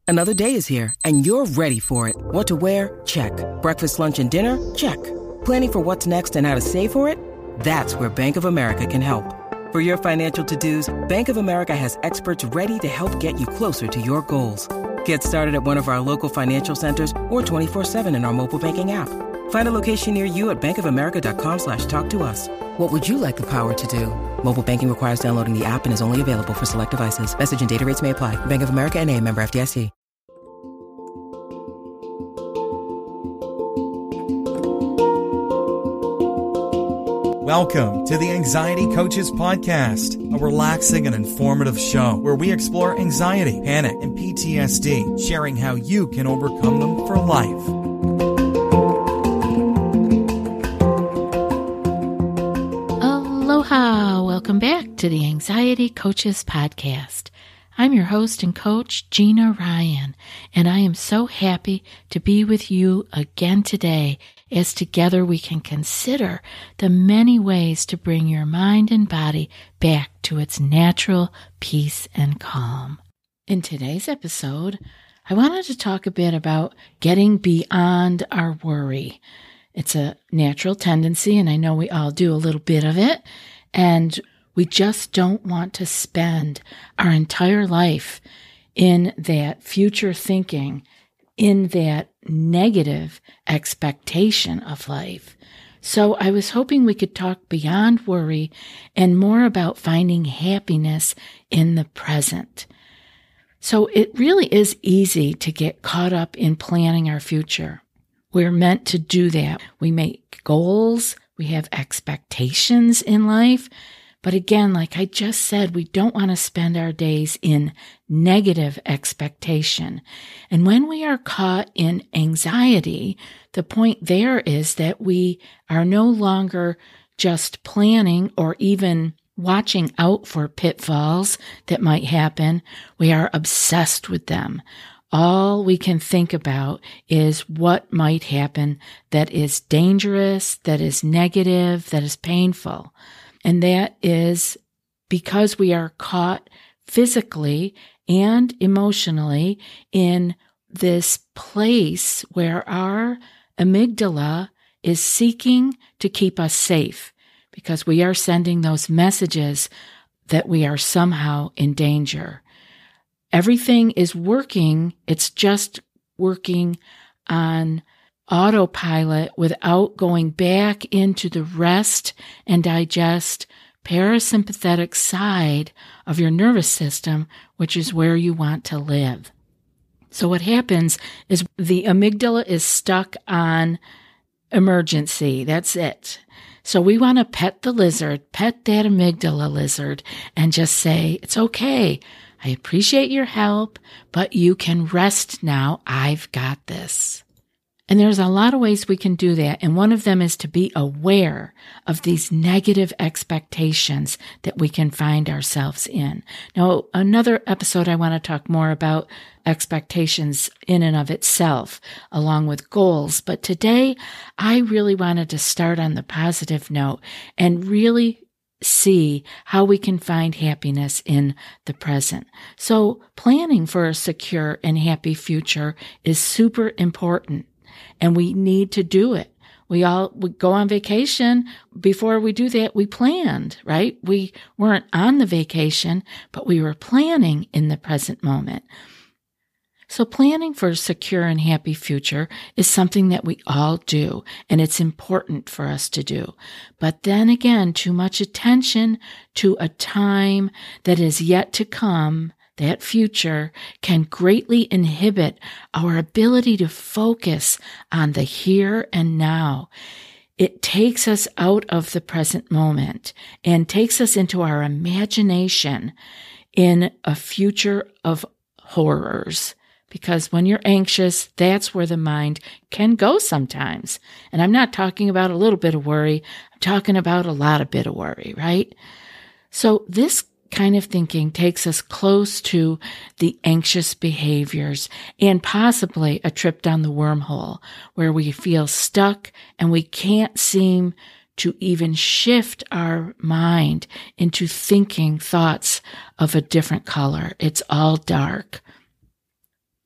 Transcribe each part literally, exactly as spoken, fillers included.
Another day is here, and you're ready for it. What to wear? Check. Breakfast, lunch, and dinner? Check. Planning for what's next and how to save for it? That's where Bank of America can help. For your financial to-dos, Bank of America has experts ready to help get you closer to your goals. Get started at one of our local financial centers or twenty-four seven in our mobile banking app. Find a location near you at bankofamerica.com slash talk to us. What would you like the power to do? Mobile banking requires downloading the app and is only available for select devices. Message and data rates may apply. Bank of America N A, member F D I C. Welcome to the Anxiety Coaches Podcast, a relaxing and informative show where we explore anxiety, panic, and P T S D, sharing how you can overcome them for life. Aloha! Welcome back to the Anxiety Coaches Podcast. I'm your host and coach, Gina Ryan, and I am so happy to be with you again today as together we can consider the many ways to bring your mind and body back to its natural peace and calm. In today's episode, I wanted to talk a bit about getting beyond our worry. It's a natural tendency, and I know we all do a little bit of it, and we just don't want to spend our entire life in that future thinking, in that negative expectation of life. So I was hoping we could talk beyond worry and more about finding happiness in the present. So it really is easy to get caught up in planning our future. We're meant to do that. We make goals, we have expectations in life. But again, like I just said, we don't want to spend our days in negative expectation. And when we are caught in anxiety, the point there is that we are no longer just planning or even watching out for pitfalls that might happen. We are obsessed with them. All we can think about is what might happen that is dangerous, that is negative, that is painful. And that is because we are caught physically and emotionally in this place where our amygdala is seeking to keep us safe, because we are sending those messages that we are somehow in danger. Everything is working, it's just working on autopilot without going back into the rest and digest parasympathetic side of your nervous system, which is where you want to live. So what happens is the amygdala is stuck on emergency. That's it. So we want to pet the lizard, pet that amygdala lizard, and just say, it's okay. I appreciate your help, but you can rest now. I've got this. And there's a lot of ways we can do that. And one of them is to be aware of these negative expectations that we can find ourselves in. Now, another episode, I want to talk more about expectations in and of itself, along with goals. But today, I really wanted to start on the positive note and really see how we can find happiness in the present. So planning for a secure and happy future is super important. And we need to do it. We all we go on vacation. Before we do that, we planned, right? We weren't on the vacation, but we were planning in the present moment. So planning for a secure and happy future is something that we all do, and it's important for us to do. But then again, too much attention to a time that is yet to come, that future, can greatly inhibit our ability to focus on the here and now. It takes us out of the present moment and takes us into our imagination in a future of horrors. Because when you're anxious, that's where the mind can go sometimes. And I'm not talking about a little bit of worry. I'm talking about a lot of bit of worry, right? So this kind of thinking takes us close to the anxious behaviors and possibly a trip down the wormhole where we feel stuck and we can't seem to even shift our mind into thinking thoughts of a different color. It's all dark.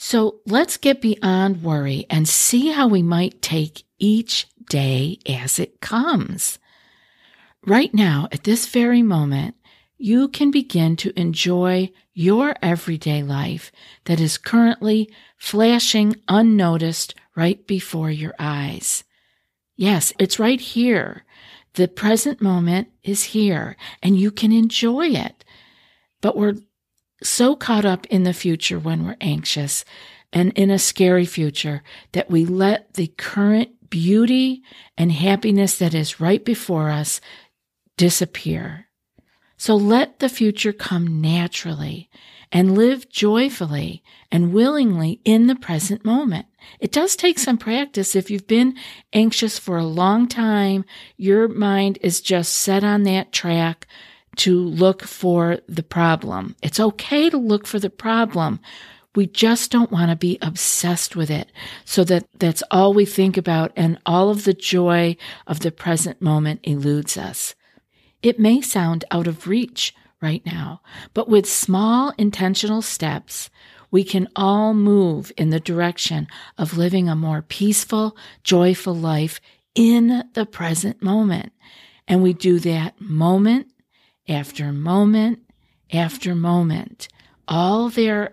So let's get beyond worry and see how we might take each day as it comes. Right now, at this very moment, you can begin to enjoy your everyday life that is currently flashing unnoticed right before your eyes. Yes, it's right here. The present moment is here, and you can enjoy it. But we're so caught up in the future when we're anxious and in a scary future that we let the current beauty and happiness that is right before us disappear. So let the future come naturally and live joyfully and willingly in the present moment. It does take some practice. If you've been anxious for a long time, your mind is just set on that track to look for the problem. It's okay to look for the problem. We just don't want to be obsessed with it so that that's all we think about and all of the joy of the present moment eludes us. It may sound out of reach right now, but with small intentional steps, we can all move in the direction of living a more peaceful, joyful life in the present moment. And we do that moment after moment after moment. All there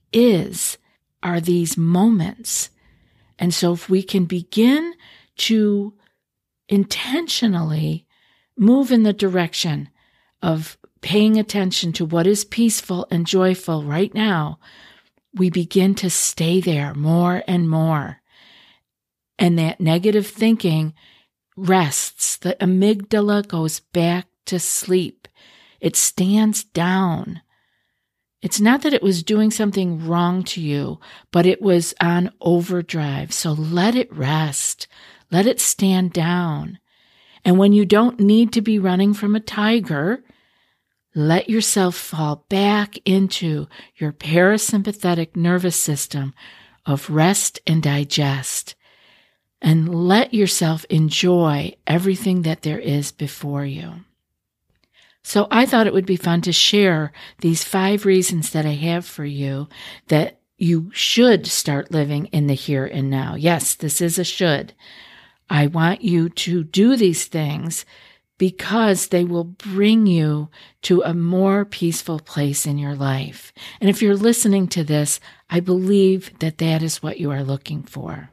is are these moments. And so if we can begin to intentionally move in the direction of paying attention to what is peaceful and joyful right now, we begin to stay there more and more. And that negative thinking rests. The amygdala goes back to sleep. It stands down. It's not that it was doing something wrong to you, but it was on overdrive. So let it rest. Let it stand down. And when you don't need to be running from a tiger, let yourself fall back into your parasympathetic nervous system of rest and digest. And let yourself enjoy everything that there is before you. So I thought it would be fun to share these five reasons that I have for you that you should start living in the here and now. Yes, this is a should. I want you to do these things because they will bring you to a more peaceful place in your life. And if you're listening to this, I believe that that is what you are looking for.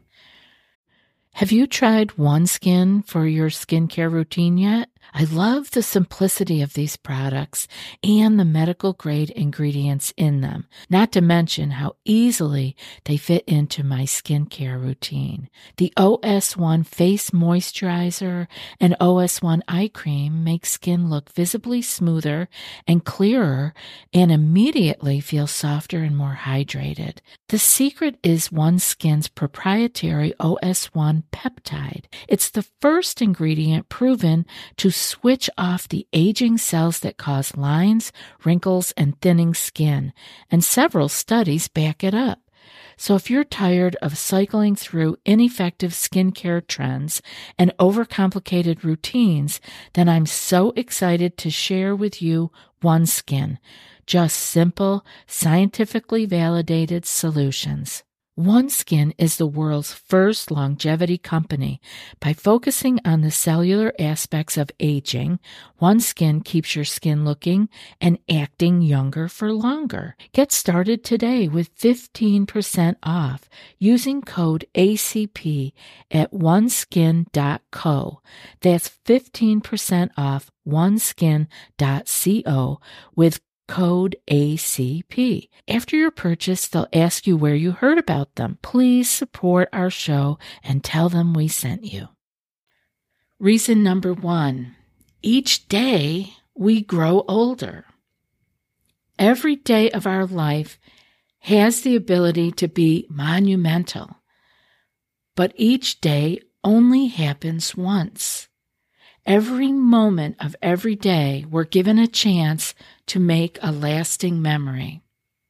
Have you tried OneSkin for your skincare routine yet? I love the simplicity of these products and the medical grade ingredients in them, not to mention how easily they fit into my skincare routine. The O S one Face Moisturizer and O S one Eye Cream make skin look visibly smoother and clearer and immediately feel softer and more hydrated. The secret is OneSkin's proprietary O S one peptide. It's the first ingredient proven to switch off the aging cells that cause lines, wrinkles, and thinning skin, and several studies back it up. So if you're tired of cycling through ineffective skincare trends and overcomplicated routines, then I'm so excited to share with you OneSkin, just simple, scientifically validated solutions. OneSkin is the world's first longevity company. By focusing on the cellular aspects of aging, OneSkin keeps your skin looking and acting younger for longer. Get started today with fifteen percent off using code A C P at one skin dot co. That's fifteen percent off one skin dot co with code A C P. After your purchase, they'll ask you where you heard about them. Please support our show and tell them we sent you. Reason number one, each day we grow older. Every day of our life has the ability to be monumental, but each day only happens once. Every moment of every day, we're given a chance to make a lasting memory.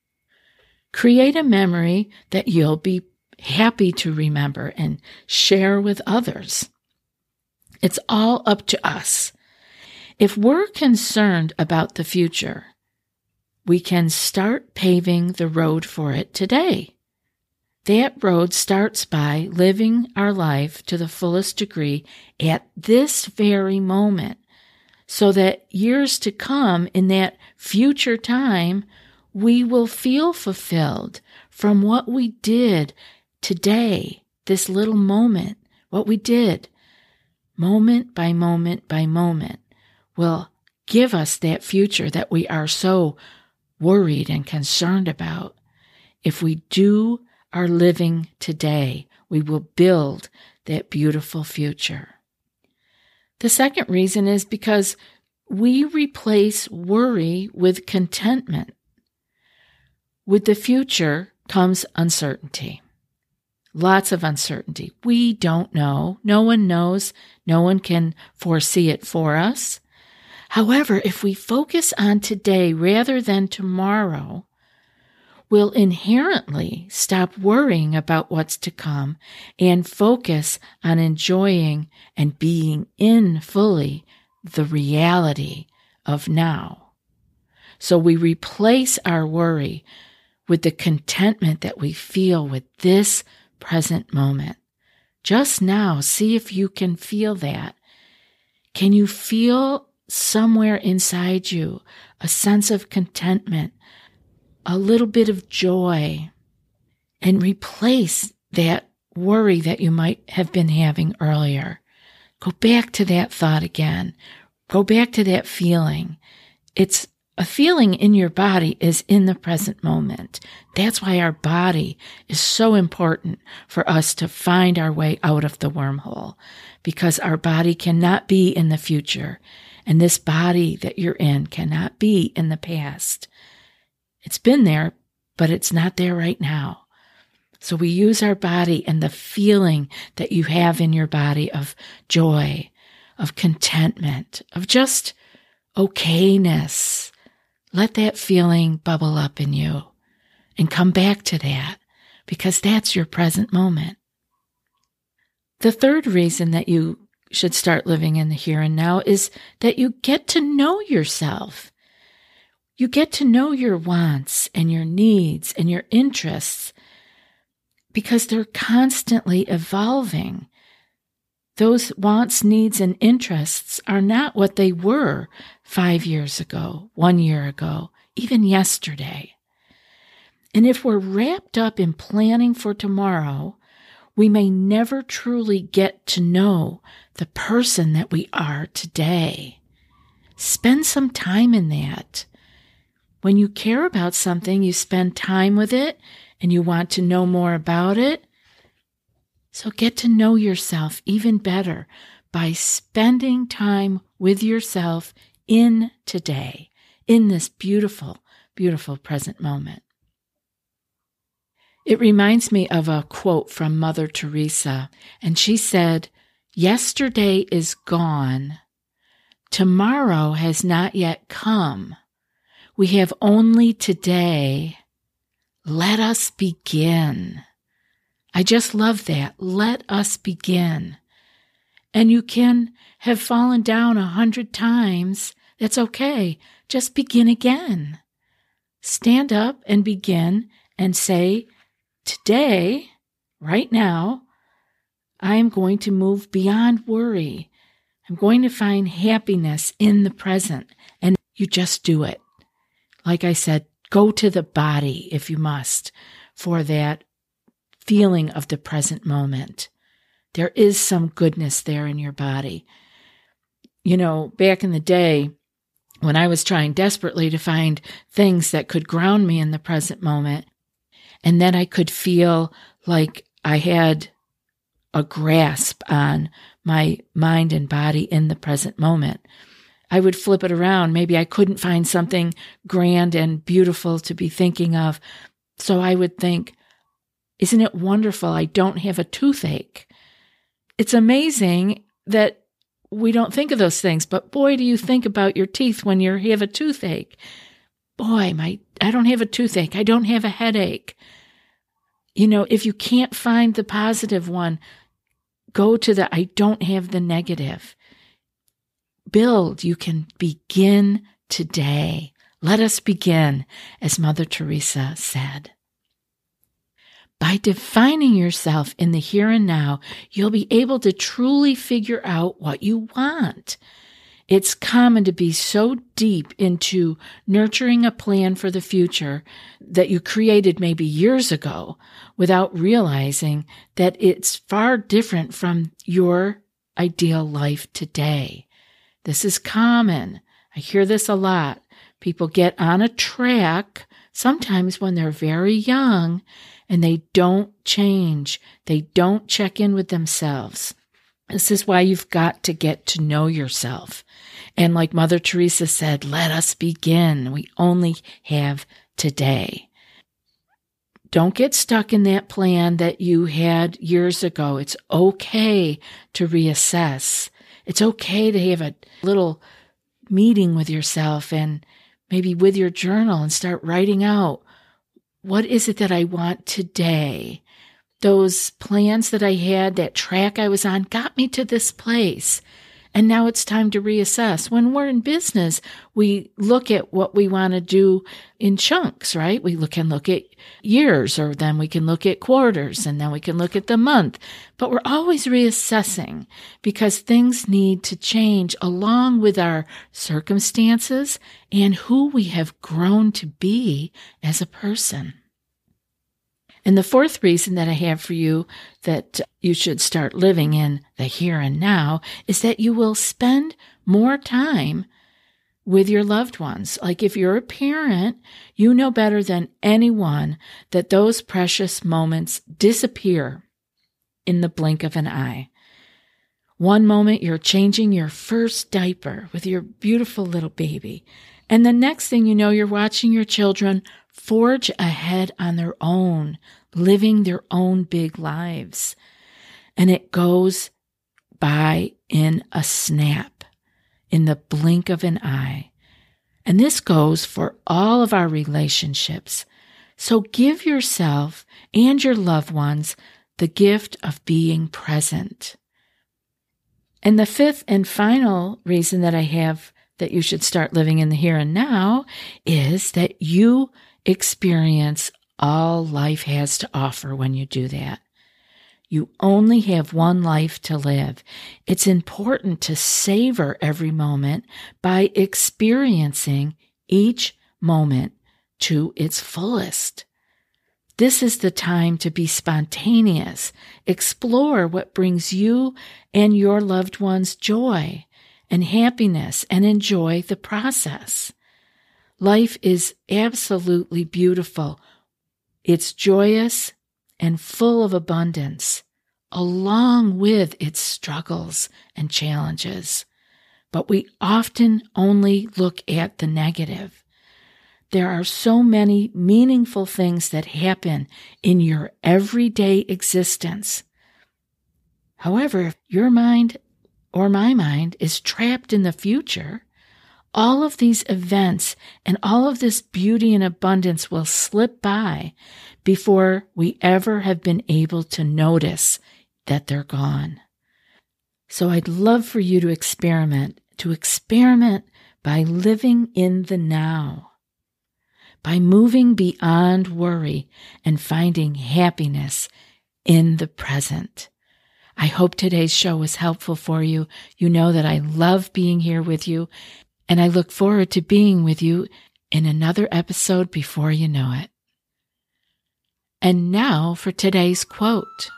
Create a memory that you'll be happy to remember and share with others. It's all up to us. If we're concerned about the future, we can start paving the road for it today. That road starts by living our life to the fullest degree at this very moment, so that years to come, in that future time, we will feel fulfilled from what we did today, this little moment, what we did, moment by moment by moment, will give us that future that we are so worried and concerned about. If we do our living today, we will build that beautiful future. The second reason is because we replace worry with contentment. With the future comes uncertainty. Lots of uncertainty. We don't know. No one knows. No one can foresee it for us. However, if we focus on today rather than tomorrow, we'll inherently stop worrying about what's to come and focus on enjoying and being in fully the reality of now. So we replace our worry with the contentment that we feel with this present moment. Just now, see if you can feel that. Can you feel somewhere inside you a sense of contentment, a little bit of joy, and replace that worry that you might have been having earlier? Go back to that thought again. Go back to that feeling. It's a feeling in your body is in the present moment. That's why our body is so important for us to find our way out of the wormhole, because our body cannot be in the future, and this body that you're in cannot be in the past. It's been there, but it's not there right now. So we use our body and the feeling that you have in your body of joy, of contentment, of just okayness. Let that feeling bubble up in you and come back to that, because that's your present moment. The third reason that you should start living in the here and now is that you get to know yourself. You get to know your wants and your needs and your interests, because they're constantly evolving. Those wants, needs, and interests are not what they were five years ago, one year ago, even yesterday. And if we're wrapped up in planning for tomorrow, we may never truly get to know the person that we are today. Spend some time in that. When you care about something, you spend time with it and you want to know more about it. So get to know yourself even better by spending time with yourself in today, in this beautiful, beautiful present moment. It reminds me of a quote from Mother Teresa, and she said, "Yesterday is gone. Tomorrow has not yet come. We have only today. Let us begin." I just love that. Let us begin. And you can have fallen down a hundred times. That's okay. Just begin again. Stand up and begin and say, today, right now, I am going to move beyond worry. I'm going to find happiness in the present. And you just do it. Like I said, go to the body if you must for that feeling of the present moment. There is some goodness there in your body. You know, back in the day, when I was trying desperately to find things that could ground me in the present moment, and then I could feel like I had a grasp on my mind and body in the present moment, I would flip it around. Maybe I couldn't find something grand and beautiful to be thinking of. So I would think, isn't it wonderful I don't have a toothache? It's amazing that we don't think of those things, but boy, do you think about your teeth when you have a toothache. Boy, my I don't have a toothache. I don't have a headache. You know, if you can't find the positive one, go to the I don't have the negative. Build. You can begin today. Let us begin, as Mother Teresa said. By defining yourself in the here and now, you'll be able to truly figure out what you want. It's common to be so deep into nurturing a plan for the future that you created maybe years ago without realizing that it's far different from your ideal life today. This is common. I hear this a lot. People get on a track, sometimes when they're very young, and they don't change. They don't check in with themselves. This is why you've got to get to know yourself. And like Mother Teresa said, let us begin. We only have today. Don't get stuck in that plan that you had years ago. It's okay to reassess. It's okay to have a little meeting with yourself and maybe with your journal and start writing out, what is it that I want today? Those plans that I had, that track I was on, got me to this place. And now it's time to reassess. When we're in business, we look at what we want to do in chunks, right? We look and look at years, or then we can look at quarters, and then we can look at the month. But we're always reassessing because things need to change along with our circumstances and who we have grown to be as a person. And the fourth reason that I have for you that you should start living in the here and now is that you will spend more time with your loved ones. Like if you're a parent, you know better than anyone that those precious moments disappear in the blink of an eye. One moment you're changing your first diaper with your beautiful little baby, and the next thing you know, you're watching your children forge ahead on their own, living their own big lives. And it goes by in a snap, in the blink of an eye. And this goes for all of our relationships. So give yourself and your loved ones the gift of being present. And the fifth and final reason that I have that you should start living in the here and now is that you experience all life has to offer when you do that. You only have one life to live. It's important to savor every moment by experiencing each moment to its fullest. This is the time to be spontaneous, explore what brings you and your loved ones joy and happiness, and enjoy the process. Life is absolutely beautiful. It's joyous and full of abundance, along with its struggles and challenges. But we often only look at the negative. There are so many meaningful things that happen in your everyday existence. However, if your mind or my mind is trapped in the future, all of these events and all of this beauty and abundance will slip by before we ever have been able to notice that they're gone. So I'd love for you to experiment, to experiment by living in the now, by moving beyond worry and finding happiness in the present. I hope today's show was helpful for you. You know that I love being here with you, and I look forward to being with you in another episode before you know it. And now for today's quote.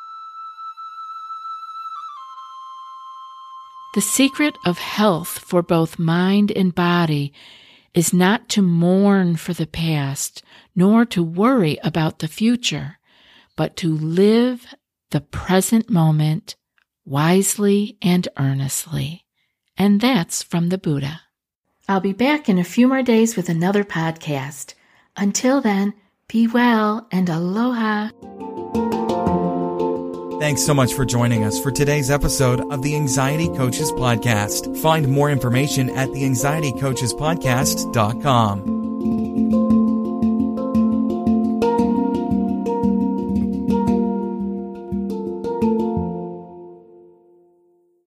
The secret of health for both mind and body is not to mourn for the past, nor to worry about the future, but to live the present moment wisely and earnestly. And that's from the Buddha. I'll be back in a few more days with another podcast. Until then, be well and aloha. Thanks so much for joining us for today's episode of the Anxiety Coaches Podcast. Find more information at the anxiety coaches podcast dot com.